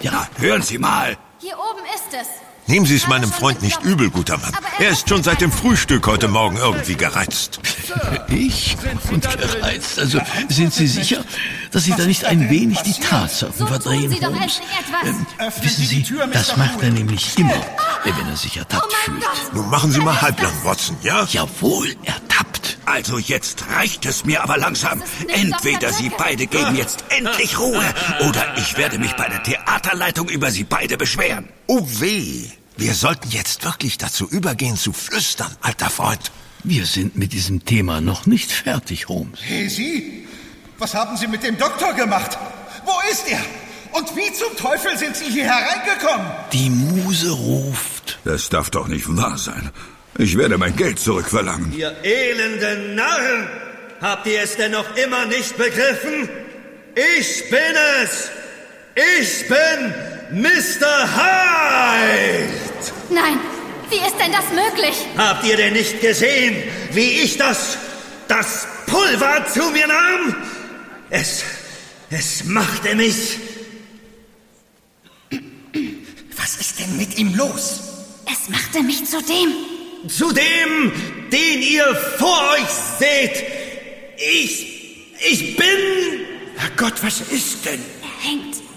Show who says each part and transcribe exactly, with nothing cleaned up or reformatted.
Speaker 1: Ja.
Speaker 2: Na, hören Sie mal.
Speaker 3: Hier oben ist es.
Speaker 4: Nehmen Sie es meinem Freund nicht übel, guter Mann. Er ist schon seit dem Frühstück heute Morgen irgendwie gereizt.
Speaker 1: Ich? Und gereizt? Also, sind Sie sicher, dass Sie da nicht ein wenig die Tatsachen
Speaker 3: So
Speaker 1: verdrehen,
Speaker 3: tun Sie doch
Speaker 1: Holmes?
Speaker 3: endlich etwas.
Speaker 1: Ähm, wissen Sie, das macht er nämlich immer, wenn er sich ertappt
Speaker 3: Oh mein
Speaker 1: fühlt.
Speaker 3: Gott.
Speaker 4: Nun machen Sie mal halblang, Watson, ja?
Speaker 1: Jawohl, ertappt.
Speaker 2: Also jetzt reicht es mir aber langsam. Entweder Sie beide geben jetzt endlich Ruhe oder ich werde mich bei der Theaterleitung über Sie beide beschweren.
Speaker 4: Oh weh. Wir sollten jetzt wirklich dazu übergehen zu flüstern, alter Freund.
Speaker 1: Wir sind mit diesem Thema noch nicht fertig, Holmes.
Speaker 5: Hey, Sie? Was haben Sie mit dem Doktor gemacht? Wo ist er? Und wie zum Teufel sind Sie hier hereingekommen?
Speaker 1: Die Muse ruft.
Speaker 2: Das darf doch nicht wahr sein. Ich werde mein Geld zurückverlangen.
Speaker 6: Ihr elenden Narren! Habt ihr es denn noch immer nicht begriffen? Ich bin es! Ich bin Mister Hyde!
Speaker 3: Nein, wie ist denn das möglich?
Speaker 6: Habt ihr denn nicht gesehen, wie ich das, das Pulver zu mir nahm? Es, es machte mich...
Speaker 5: Was ist denn mit ihm los?
Speaker 3: Es machte mich zu dem.
Speaker 6: Zu dem, den ihr vor euch seht. Ich, ich bin...
Speaker 5: Herrgott, was ist denn?
Speaker 3: Er hängt